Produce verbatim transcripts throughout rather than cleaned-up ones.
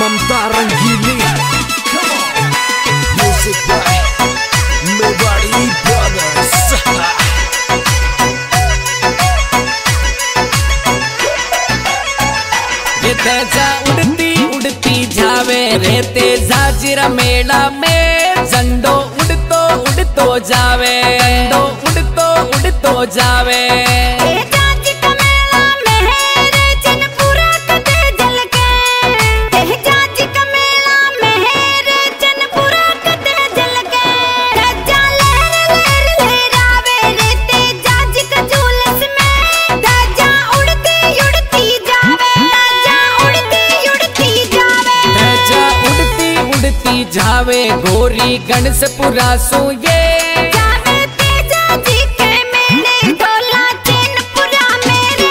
Mamta Rangeeli music by Mewari brothers. ये तेजा उड़ती उड़ती जावे रे तेजा जिरा मेला में झंडो उड़तो उड़तो जावे, झंडो उड़तो उड़तो जावे। जावे गोरी गणेशपुरा सुये जावे तेजा जी के मेले ढोला चैनपुरा मेरे।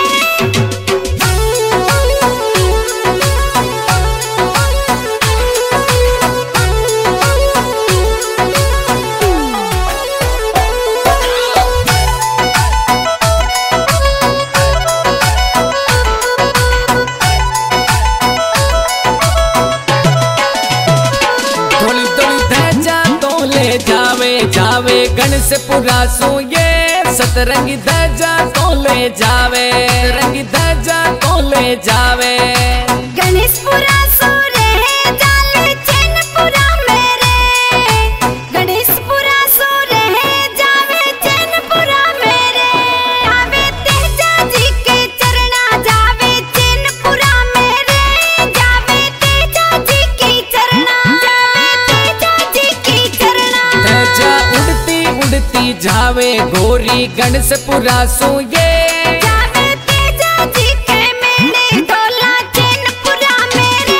जावे जावे गणेशपुरा सुये सतरंगी ध्वजा तो ले जावे, रंगी ध्वजा तो ले जावे। गणेशपुरा सो रहे जाले चैनपुरा मेरे, गणेशपुरा सो रहे जावे चैनपुरा मेरे। जावे तेजा जी के चरना जावे चैनपुरा मेरे, जावे तेजा जी के चरना जावे तेजा जी के चरना। तेजा उड़ती उड़ती जावे गोरी गणेशपुरा सुये जावे तेजा जी के मेले ढोला चैनपुरा मेरे।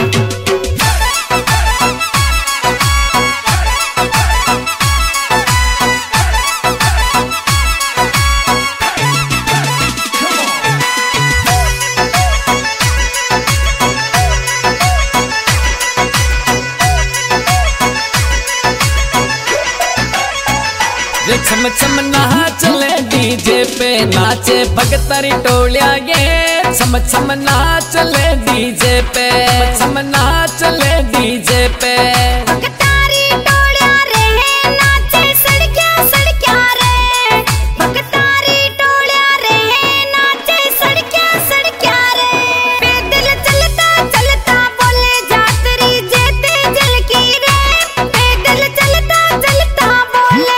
छम छम नहा चले डीजे पे नाचे भगतरी टोलिया ये छम छम नहा चले डीजे पे, छम नहा चले डीजे पे। भगतारी टोलिया रे नाचे सड़किया सड़किया रे, भगतारी टोलिया रे नाचे सड़किया सड़किया रे। पैदल चलता चलता बोले जातरी जेते जल की रे, पैदल चलता चलता बोले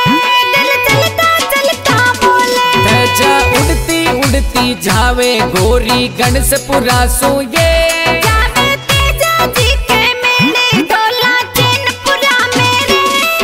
उड़ती उड़ती जावे गोरी गणेशपुरा सुये जावे तेजा जी के मेले ढोला चैनपुरा मेरे।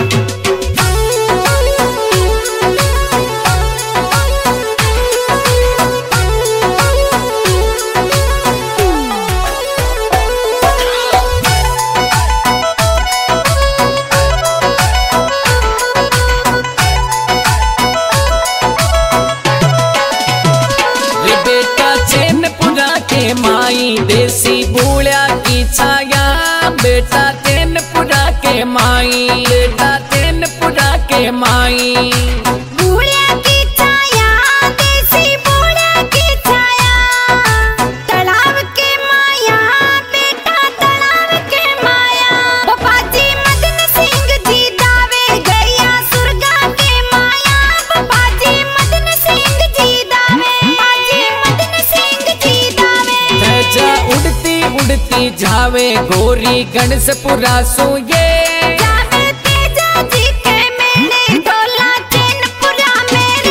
माई देसी बूढ़ा की छाया बेटा चैनपुरा के माई, बेटा चैनपुरा के माई। बूढ़ा की छाया देसी बूढ़ा की छाया, तालाब के माया बेटा तालाब के माया। बाबाजी मदन सिंह जी दावे गया सुरगा के माया, बाबाजी मदन सिंह जी दावे, बाबाजी मदन सिंह जी दावे। तेजा उड़ती उड़ती जावे गोरी गणेशपुरा सुये जावे तेजा जी के मेले ढोला चैनपुरा मेरे।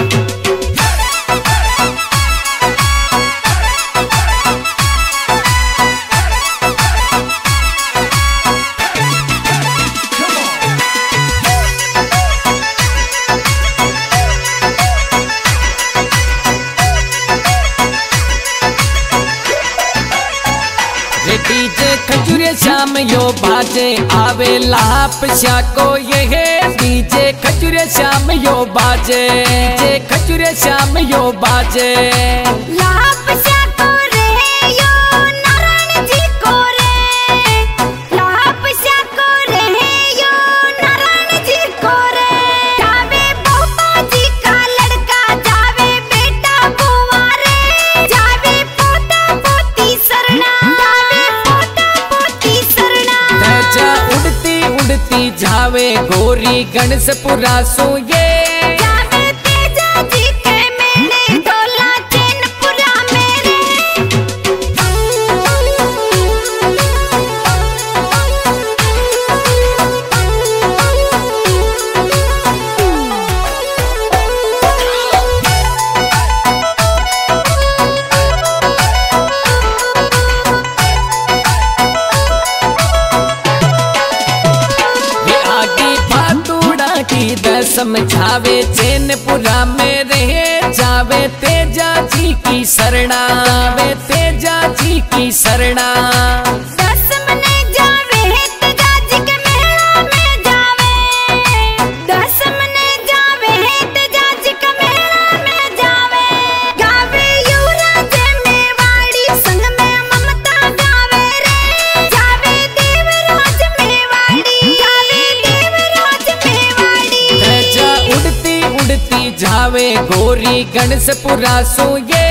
डीजे खजूरे शाम यो बाजे आवे लाप को ये है डीजे खजूरे शाम यो बाजे, डीजे खजूरे शाम यो बाजे। लाप को रे यो नारायण जी को रे, लाप को रे यो नारायण जी को रे। जावे बाबा जी का लड़का जावे बेटा बुआ रे, जावे पोता पोती सरना, जावे पोता गोरी गणेशपुरा सो ये जावे तेजा जी के मेले ढोला चैनपुरा मेरे समझावे चैनपुरा में रहे जावे तेजा जी की शरणा जावे तेजा जी की शरणा दस मने जावे तेजा जी के मेला में जावे दस मने जावे तेजा जी के मेला में जावे गावे युवराज मेवाड़ी संग में ममता गावे रे जावे देवराज मेवाड़ी गावे देवराज मेवाड़ी तेजा उड़ती उड़ती जावे गोरी गणेशपुरा सो ये